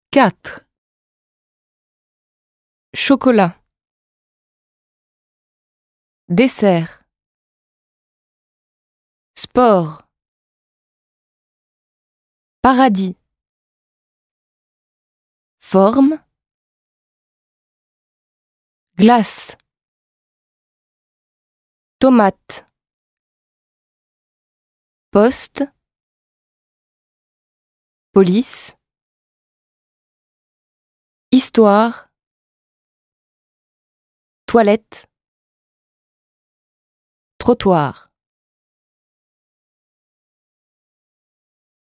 4. Chocolat. Dessert. Sport. Paradis. Forme. Glace. Tomate. Poste. Police. Histoire. Toilette. Trottoir.